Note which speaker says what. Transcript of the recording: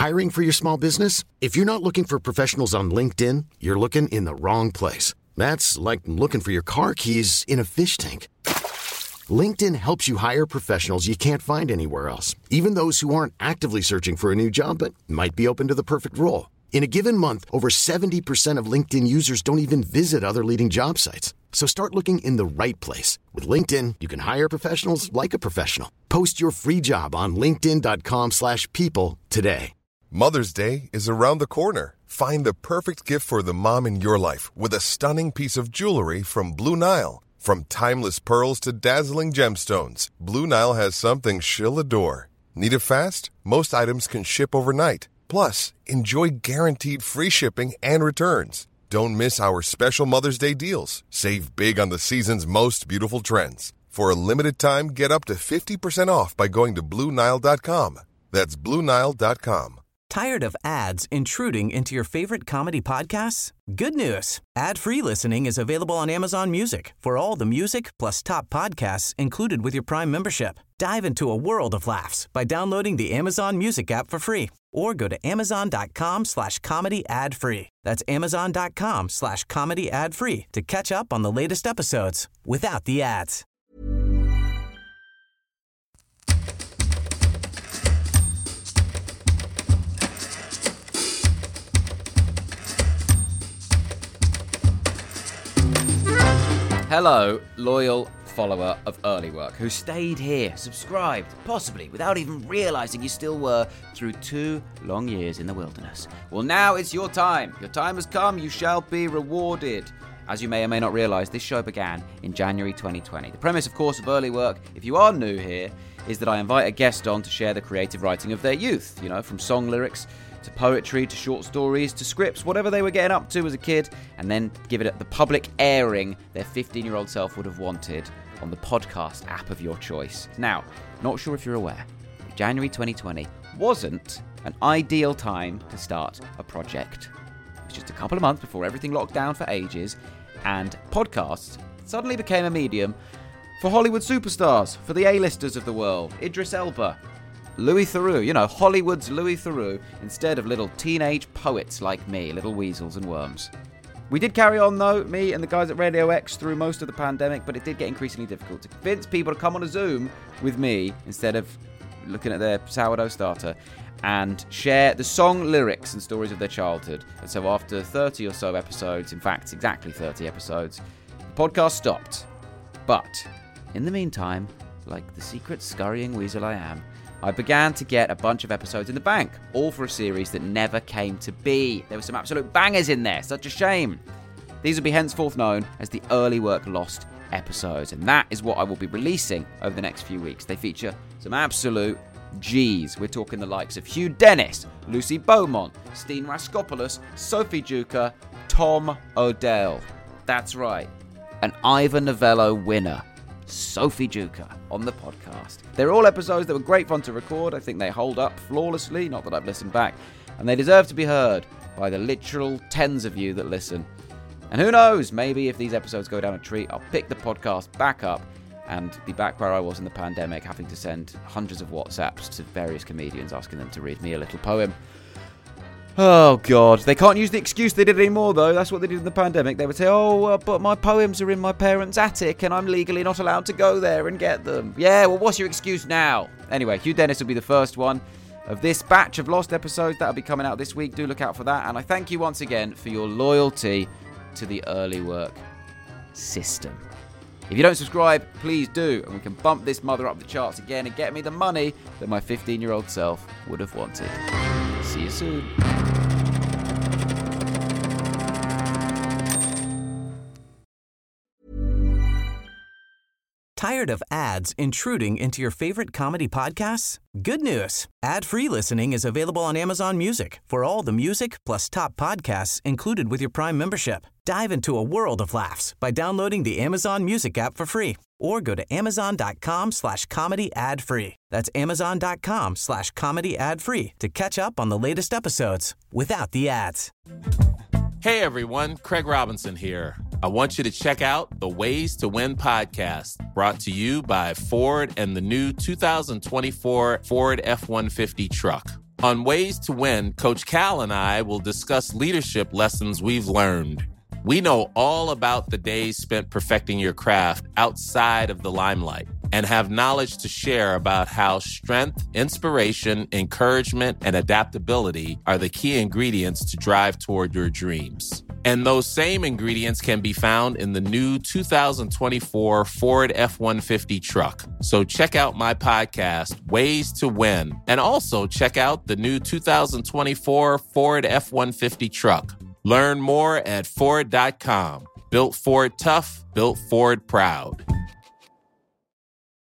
Speaker 1: Hiring for your small business? If you're not looking for professionals on LinkedIn, you're looking in the wrong place. That's like looking for your car keys in a fish tank. LinkedIn helps you hire professionals you can't find anywhere else, even those who aren't actively searching for a new job but might be open to the perfect role. In a given month, over 70% of LinkedIn users don't even visit other leading job sites. So start looking in the right place. With LinkedIn, you can hire professionals like a professional. Post your free job on linkedin.com/people today.
Speaker 2: Mother's Day is around the corner. Find the perfect gift for the mom in your life with a stunning piece of jewelry from Blue Nile. From timeless pearls to dazzling gemstones, Blue Nile has something she'll adore. Need it fast? Most items can ship overnight. Plus, enjoy guaranteed free shipping and returns. Don't miss our special Mother's Day deals. Save big on the season's most beautiful trends. For a limited time, get up to 50% off by going to BlueNile.com. That's BlueNile.com.
Speaker 3: Tired of ads intruding into your favorite comedy podcasts? Good news. Ad-free listening is available on Amazon Music for all the music plus top podcasts included with your Prime membership. Dive into a world of laughs by downloading the Amazon Music app for free or go to amazon.com/comedy ad-free. That's amazon.com/comedy ad-free to catch up on the latest episodes without the ads.
Speaker 4: Hello, loyal follower of Early Work who stayed here, subscribed, possibly without even realising you still were, through 2 long years in the wilderness. Well, now it's your time. Your time has come. You shall be rewarded. As you may or may not realise, this show began in January 2020. The premise, of course, of Early Work, if you are new here, is that I invite a guest on to share the creative writing of their youth, from song lyrics to poetry, to short stories, to scripts, whatever they were getting up to as a kid, and then give it the public airing their 15-year-old self would have wanted on the podcast app of your choice. Now, not sure if you're aware, January 2020 wasn't an ideal time to start a project. It was just a couple of months before everything locked down for ages, and podcasts suddenly became a medium for Hollywood superstars, for the A-listers of the world. Idris Elba, Louis Theroux, Hollywood's Louis Theroux, instead of little teenage poets like me, little weasels and worms. We did carry on, though, me and the guys at Radio X, through most of the pandemic, but it did get increasingly difficult to convince people to come on a Zoom with me instead of looking at their sourdough starter and share the song lyrics and stories of their childhood. And so after 30 or so episodes, in fact, exactly 30 episodes, the podcast stopped. But in the meantime, like the secret scurrying weasel I am, I began to get a bunch of episodes in the bank, all for a series that never came to be. There were some absolute bangers in there, such a shame. These will be henceforth known as the Early Work Lost episodes, and that is what I will be releasing over the next few weeks. They feature some absolute G's. We're talking the likes of Hugh Dennis, Lucy Beaumont, Steen Raskopoulos, Sophie Duker, Tom Odell. That's right, an Ivor Novello winner, Sophie Duker, on the podcast. They're all episodes that were great fun to record. I think they hold up flawlessly, not that I've listened back, and they deserve to be heard by the literal tens of you that listen. And who knows, maybe if these episodes go down a treat, I'll pick the podcast back up and be back where I was in the pandemic, having to send hundreds of WhatsApps to various comedians asking them to read me a little poem. Oh, God. They can't use the excuse they did anymore, though. That's what they did in the pandemic. They would say, but my poems are in my parents' attic and I'm legally not allowed to go there and get them. Yeah, well, what's your excuse now? Anyway, Hugh Dennis will be the first one of this batch of lost episodes. That'll be coming out this week. Do look out for that. And I thank you once again for your loyalty to the Early Work system. If you don't subscribe, please do, and we can bump this mother up the charts again and get me the money that my 15-year-old self would have wanted. See you soon.
Speaker 3: Tired of ads intruding into your favorite comedy podcasts? Good news. Ad-free listening is available on Amazon Music for all the music plus top podcasts included with your Prime membership. Dive into a world of laughs by downloading the Amazon Music app for free or go to amazon.com/comedy ad-free. That's amazon.com/comedy ad-free to catch up on the latest episodes without the ads.
Speaker 5: Hey everyone, Craig Robinson here. I want you to check out the Ways to Win podcast, brought to you by Ford and the new 2024 Ford F-150 truck. On Ways to Win, Coach Cal and I will discuss leadership lessons we've learned. We know all about the days spent perfecting your craft outside of the limelight and have knowledge to share about how strength, inspiration, encouragement, and adaptability are the key ingredients to drive toward your dreams. And those same ingredients can be found in the new 2024 Ford F-150 truck. So check out my podcast, Ways to Win, and also check out the new 2024 Ford F-150 truck. Learn more at Ford.com. Built Ford tough, built Ford proud.